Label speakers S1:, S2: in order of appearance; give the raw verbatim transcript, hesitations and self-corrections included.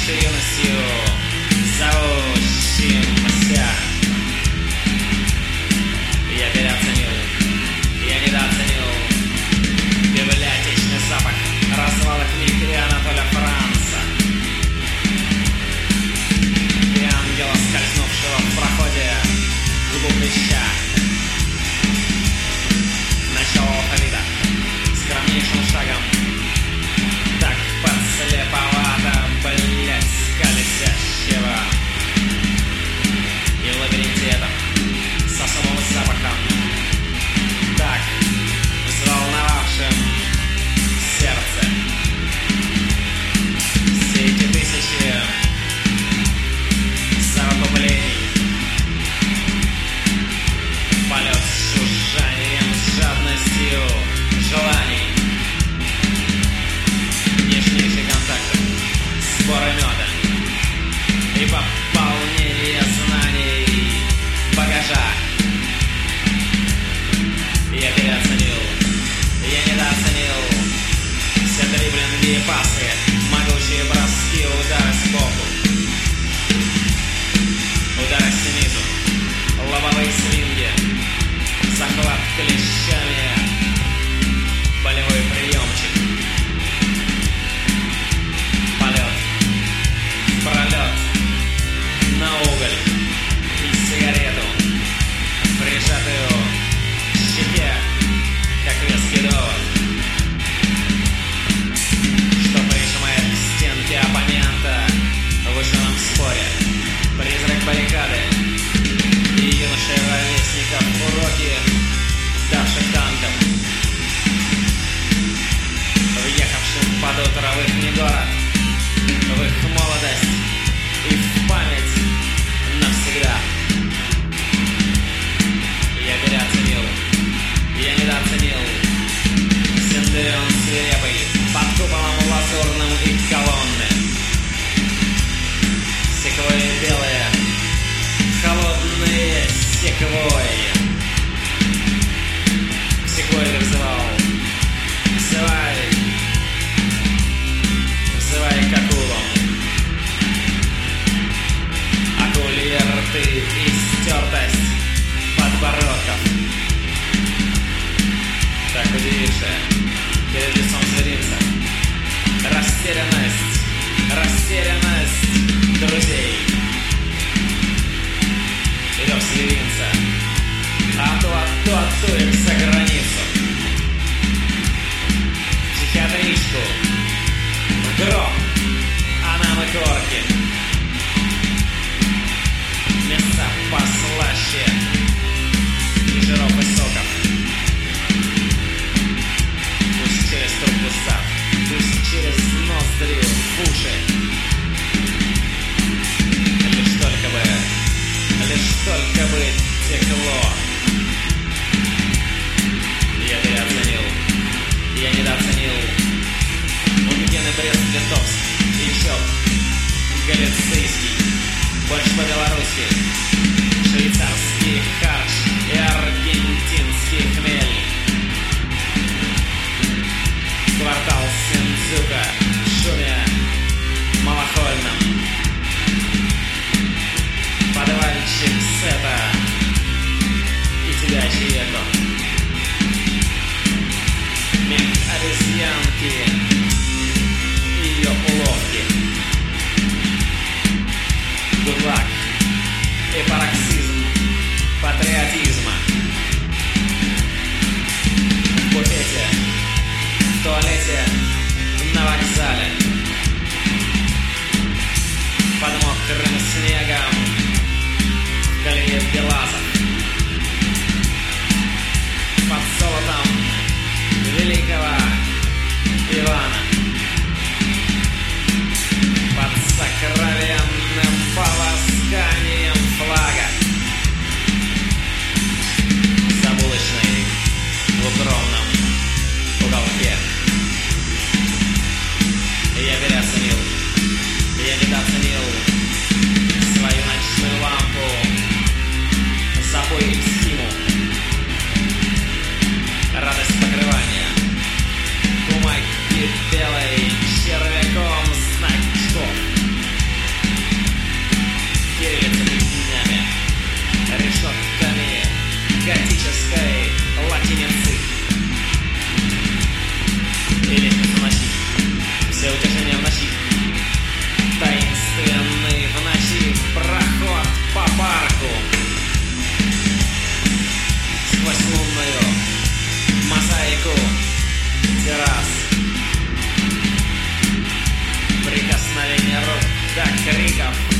S1: нашей юностью зовущимся. Я переоценил, я недооценил библиотечный запах развала книг и Анатоля Франца, и ангела, скользнувшего в проходе глубь леща. Начало алфавита скромнейшим шагом, так подслеповато, блять, колесящего. И в лабиринте этом с особым запахом, так взволновавшим сердце. Все эти тысячи совокуплений, полет с жужжанием, с жадностью желаний, нежнейшие контакты, сборы меда и пополнение знаний багажа. Я переоценил, я недооценил все дриблинги и пасы, могучие броски, удары сбоку, удары снизу, лобовые свинги, захват клещами, болевой приемчик, полет, пролет на уголь и сигарету, прижатую к щеке, как веский довод, что прижимает к стенке оппонента в ученом споре, призрак баррикады и юношей ровесников уроки, давших танкам, въехавшим под утро в их негород, в их молодость и в память навсегда. Я переоценил, я недооценил Синдерион свирепый под куполом лазурным и колонны, секвои белые, холодные секвои. Секвои взывал, взывай, взывай к акулам. Акульи рты и стертость подбородков, так удивившая перед лицом зверинца. Растерянность, растерянность друзей. Идем с зверинца, а то, а то, а то их за границу, в психиатричку, в гроб, а нам и корки. Места послаще и жиров и соков. Пусть через трубку зад, пусть через ноздри в уши. Лишь только бы, лишь только бы текло. Я переоценил, я недооценил Мунгена, Брест, Литовск и Чоп Галицийский, больше по-белорусски, швейцарский харч и аргентинский хмель. Квартал Синдзюка в шуме малохольном, подвальчик Сета и телячий эко, мех обезьянки и ее уловки, гудлак и криков